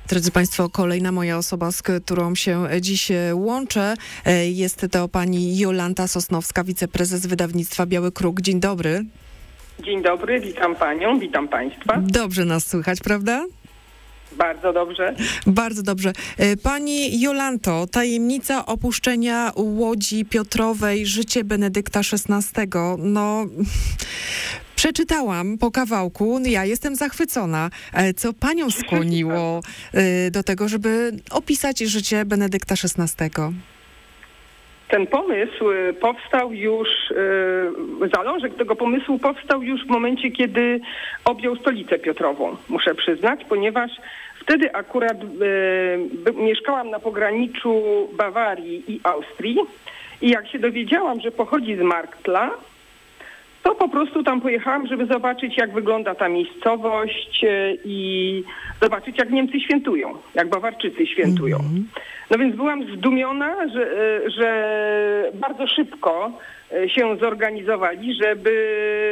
Drodzy Państwo, kolejna moja osoba, z którą się dziś łączę, jest to pani Jolanta Sosnowska, wiceprezes wydawnictwa Biały Kruk. Dzień dobry. Dzień dobry, witam panią, witam państwa. Dobrze nas słychać, prawda? Bardzo dobrze. Bardzo dobrze. Pani Jolanto, tajemnica opuszczenia Łodzi Piotrowej, życie Benedykta XVI. No, przeczytałam po kawałku, ja jestem zachwycona. Co panią skłoniło do tego, żeby opisać życie Benedykta XVI? Ten pomysł powstał już, zalążek tego pomysłu powstał już w momencie, kiedy objął stolicę Piotrową, muszę przyznać, ponieważ wtedy akurat mieszkałam na pograniczu Bawarii i Austrii i jak się dowiedziałam, że pochodzi z Marktla, to po prostu tam pojechałam, żeby zobaczyć, jak wygląda ta miejscowość i zobaczyć, jak Niemcy świętują, jak Bawarczycy świętują. No więc byłam zdumiona, że bardzo szybko się zorganizowali, żeby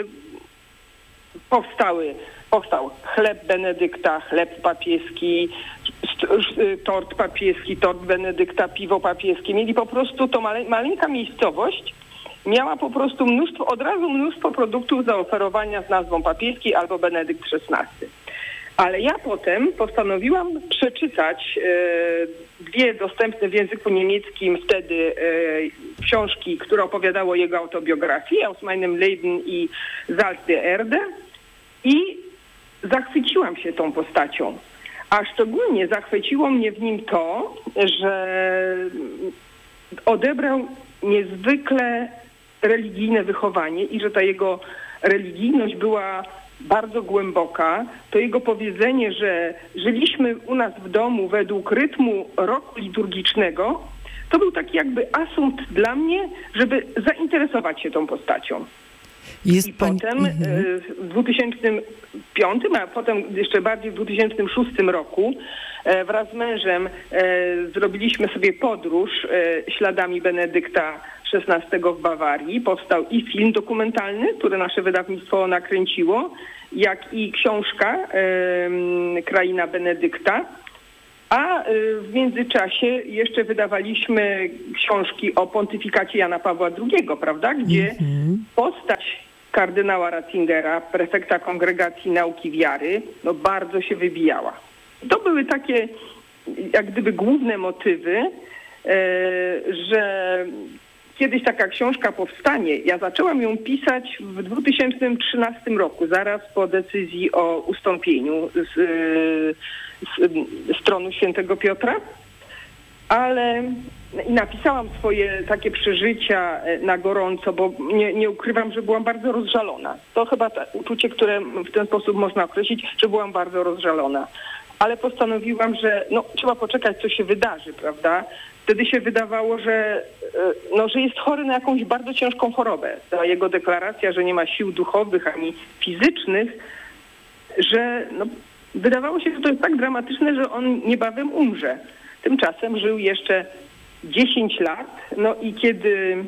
powstał chleb Benedykta, chleb papieski, tort papieski, tort Benedykta, piwo papieskie. Mieli po prostu, to maleńka miejscowość miała po prostu mnóstwo produktów zaoferowania z nazwą papieski albo Benedykt XVI. Ale ja potem postanowiłam przeczytać dwie dostępne w języku niemieckim wtedy książki, które opowiadały o jego autobiografii, Aus meinem Leben i Salz der Erde, i zachwyciłam się tą postacią. A szczególnie zachwyciło mnie w nim to, że odebrał niezwykle religijne wychowanie i że ta jego religijność była bardzo głęboka. To jego powiedzenie, że żyliśmy u nas w domu według rytmu roku liturgicznego, to był taki jakby asumpt dla mnie, żeby zainteresować się tą postacią. Potem w 2005, a potem jeszcze bardziej w 2006 roku wraz z mężem zrobiliśmy sobie podróż śladami Benedykta XVI w Bawarii. Powstał i film dokumentalny, który nasze wydawnictwo nakręciło, jak i książka Kraina Benedykta. A w międzyczasie jeszcze wydawaliśmy książki o pontyfikacie Jana Pawła II, prawda? Gdzie postać kardynała Ratzingera, prefekta Kongregacji Nauki Wiary, no bardzo się wybijała. To były takie jak gdyby główne motywy, że kiedyś taka książka powstanie. Ja zaczęłam ją pisać w 2013 roku, zaraz po decyzji o ustąpieniu z tronu świętego Piotra, ale napisałam swoje takie przeżycia na gorąco, bo nie ukrywam, że byłam bardzo rozżalona. To chyba uczucie, które w ten sposób można określić, że byłam bardzo rozżalona. Ale postanowiłam, że trzeba poczekać, co się wydarzy, prawda? Wtedy się wydawało, że jest chory na jakąś bardzo ciężką chorobę. Ta jego deklaracja, że nie ma sił duchowych ani fizycznych, że wydawało się, że to jest tak dramatyczne, że on niebawem umrze. Tymczasem żył jeszcze 10 lat. No i kiedy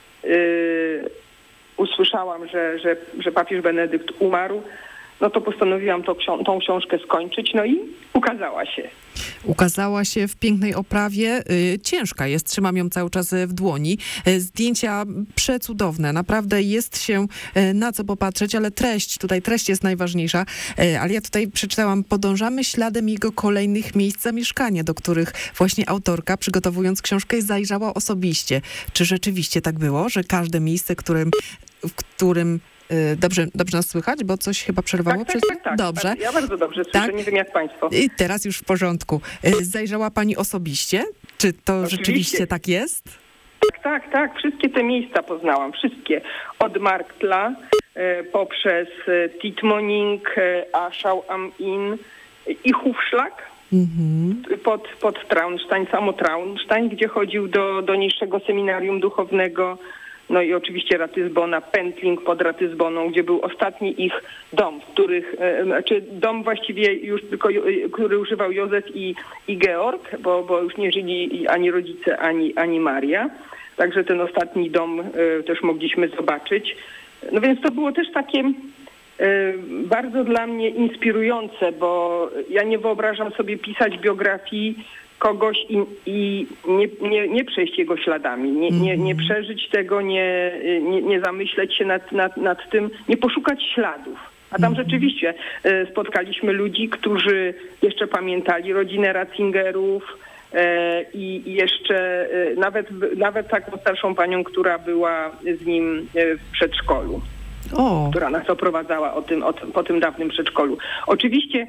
usłyszałam, że papież Benedykt umarł, no to postanowiłam tą książkę skończyć, no i ukazała się. Ukazała się w pięknej oprawie. Ciężka jest, trzymam ją cały czas w dłoni. Zdjęcia przecudowne, naprawdę jest się na co popatrzeć, ale treść jest najważniejsza. Ale ja tutaj przeczytałam, podążamy śladem jego kolejnych miejsc zamieszkania, do których właśnie autorka, przygotowując książkę, zajrzała osobiście. Czy rzeczywiście tak było, że każde miejsce, w którym Dobrze nas słychać, bo coś chyba przerwało? Tak. Dobrze. Ja bardzo dobrze słyszę, nie wiem jak państwo. I teraz już w porządku. Zajrzała pani osobiście? Czy to Oczywiście. Rzeczywiście tak jest? Tak. Wszystkie te miejsca poznałam. Wszystkie. Od Marktla poprzez Tittmoning, Aschau am Inn i Hufschlag. Pod Traunstein, samo Traunstein, gdzie chodził do niższego seminarium duchownego. No i oczywiście Ratyzbona, Pentling pod Ratyzboną, gdzie był ostatni ich dom, dom właściwie już tylko, który używał Józef i Georg, bo już nie żyli ani rodzice, ani Maria. Także ten ostatni dom też mogliśmy zobaczyć. No więc to było też takie bardzo dla mnie inspirujące, bo ja nie wyobrażam sobie pisać biografii kogoś i nie przejść jego śladami, nie przeżyć tego, nie zamyśleć się nad tym, nie poszukać śladów. A tam rzeczywiście spotkaliśmy ludzi, którzy jeszcze pamiętali rodzinę Ratzingerów i jeszcze nawet taką starszą panią, która była z nim w przedszkolu. Która nas oprowadzała po tym dawnym przedszkolu. Oczywiście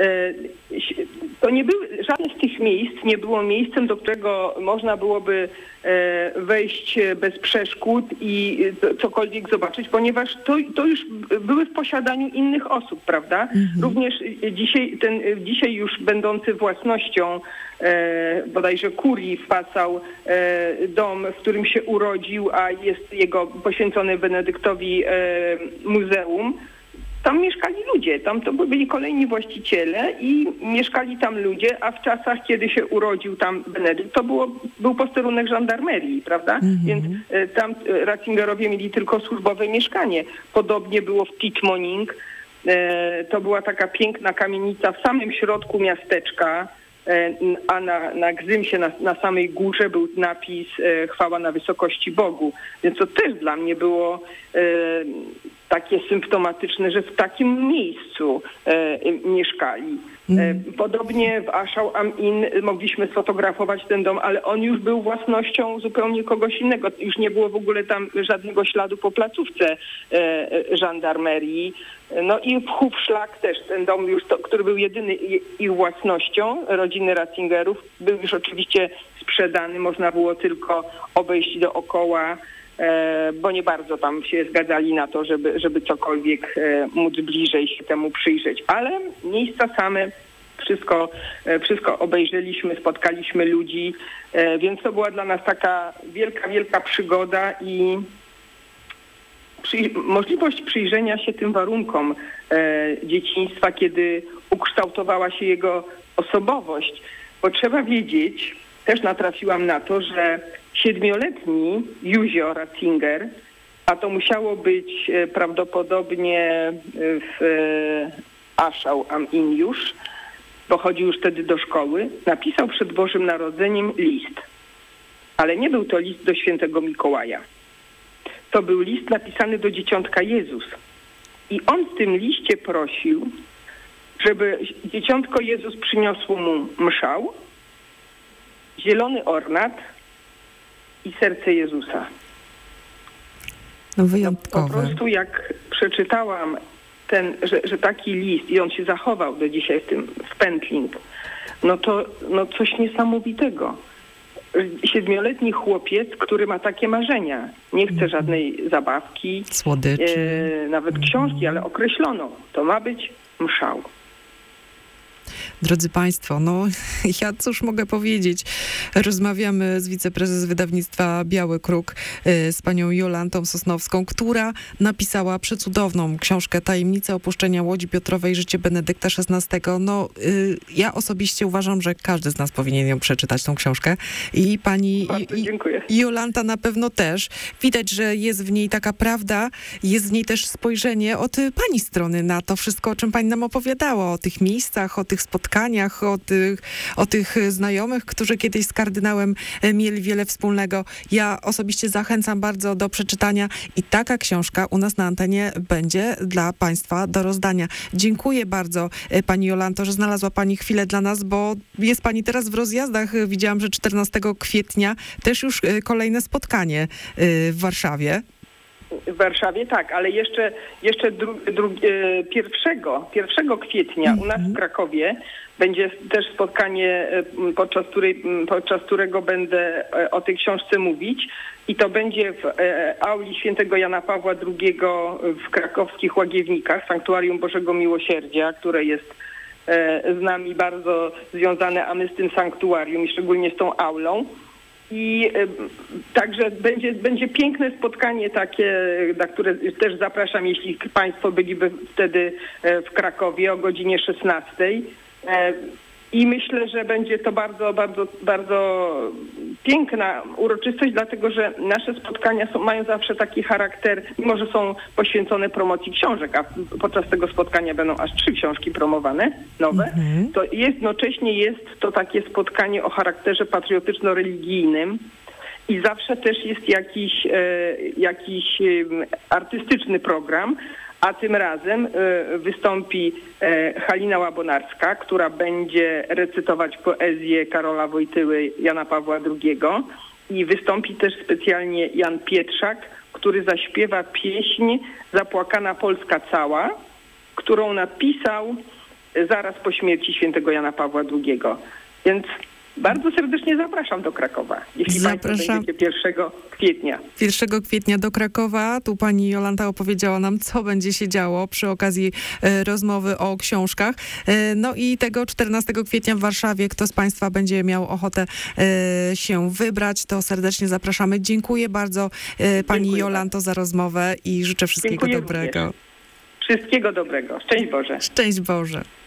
to nie były, żadne z tych miejsc nie było miejscem, do którego można byłoby wejść bez przeszkód i cokolwiek zobaczyć, ponieważ to już były w posiadaniu innych osób, prawda? Również dzisiaj już będący własnością bodajże kurii w Passau dom, w którym się urodził, a jest jego poświęcony Benedyktowi muzeum. Tam mieszkali ludzie, tam to byli kolejni właściciele i mieszkali tam ludzie, a w czasach, kiedy się urodził tam Benedykt, to był posterunek żandarmerii, prawda? Więc tam Ratzingerowie mieli tylko służbowe mieszkanie. Podobnie było w Tittmoning. To była taka piękna kamienica w samym środku miasteczka, a na gzymsie, na samej górze był napis chwała na wysokości Bogu. Więc to też dla mnie było takie symptomatyczne, że w takim miejscu mieszkali. Podobnie w Aschau am Inn mogliśmy sfotografować ten dom, ale on już był własnością zupełnie kogoś innego. Już nie było w ogóle tam żadnego śladu po placówce żandarmerii. No i w Hufschlag też ten dom już, który był jedyny ich własnością, rodziny Ratzingerów, był już oczywiście sprzedany. Można było tylko obejść dookoła, bo nie bardzo tam się zgadzali na to, żeby cokolwiek móc bliżej się temu przyjrzeć. Ale miejsca same, wszystko obejrzeliśmy, spotkaliśmy ludzi, więc to była dla nas taka wielka, wielka przygoda i możliwość przyjrzenia się tym warunkom dzieciństwa, kiedy ukształtowała się jego osobowość. Bo trzeba wiedzieć, też natrafiłam na to, że 7-letni Józio Ratzinger, a to musiało być prawdopodobnie w Aschau am Inn już, bo chodził już wtedy do szkoły, napisał przed Bożym Narodzeniem list. Ale nie był to list do świętego Mikołaja. To był list napisany do dzieciątka Jezus. I on w tym liście prosił, żeby dzieciątko Jezus przyniosło mu mszał, zielony ornat i serce Jezusa. No wyjątkowe. Po prostu jak przeczytałam że taki list i on się zachował do dzisiaj w Pętling, no coś niesamowitego. 7-letni chłopiec, który ma takie marzenia. Nie chce żadnej zabawki, słodyczy, nawet książki, ale określono. To ma być mszał. Drodzy Państwo, no ja cóż mogę powiedzieć. Rozmawiamy z wiceprezes wydawnictwa Biały Kruk, z panią Jolantą Sosnowską, która napisała przecudowną książkę Tajemnice opuszczenia Łodzi Piotrowej, życie Benedykta XVI. No ja osobiście uważam, że każdy z nas powinien ją przeczytać, tą książkę. I pani Jolanta na pewno też. Widać, że jest w niej taka prawda, jest w niej też spojrzenie od pani strony na to wszystko, o czym pani nam opowiadała, o tych miejscach, o tych spotkaniach, o tych znajomych, którzy kiedyś z kardynałem mieli wiele wspólnego. Ja osobiście zachęcam bardzo do przeczytania i taka książka u nas na antenie będzie dla Państwa do rozdania. Dziękuję bardzo pani Jolanto, że znalazła pani chwilę dla nas, bo jest pani teraz w rozjazdach. Widziałam, że 14 kwietnia też już kolejne spotkanie w Warszawie. W Warszawie tak, ale jeszcze 1 kwietnia u nas w Krakowie będzie też spotkanie, podczas którego będę o tej książce mówić i to będzie w auli świętego Jana Pawła II w krakowskich Łagiewnikach, Sanktuarium Bożego Miłosierdzia, które jest z nami bardzo związane, a my z tym sanktuarium i szczególnie z tą aulą. I także będzie piękne spotkanie takie, na które też zapraszam, jeśli Państwo byliby wtedy w Krakowie o godzinie 16. I myślę, że będzie to bardzo, bardzo, bardzo piękna uroczystość, dlatego że nasze spotkania mają zawsze taki charakter, mimo że są poświęcone promocji książek, a podczas tego spotkania będą aż 3 książki promowane, nowe, to jednocześnie jest to takie spotkanie o charakterze patriotyczno-religijnym i zawsze też jest jakiś artystyczny program. A tym razem wystąpi Halina Łabonarska, która będzie recytować poezję Karola Wojtyły, Jana Pawła II. I wystąpi też specjalnie Jan Pietrzak, który zaśpiewa pieśń Zapłakana Polska cała, którą napisał zaraz po śmierci świętego Jana Pawła II. Więc bardzo serdecznie zapraszam do Krakowa, jeśli Państwo będziecie 1 kwietnia. 1 kwietnia do Krakowa. Tu pani Jolanta opowiedziała nam, co będzie się działo przy okazji rozmowy o książkach. No i tego 14 kwietnia w Warszawie, kto z Państwa będzie miał ochotę się wybrać, to serdecznie zapraszamy. Dziękuję bardzo pani Jolanto za rozmowę i życzę wszystkiego dobrego. Również. Wszystkiego dobrego. Szczęść Boże. Szczęść Boże.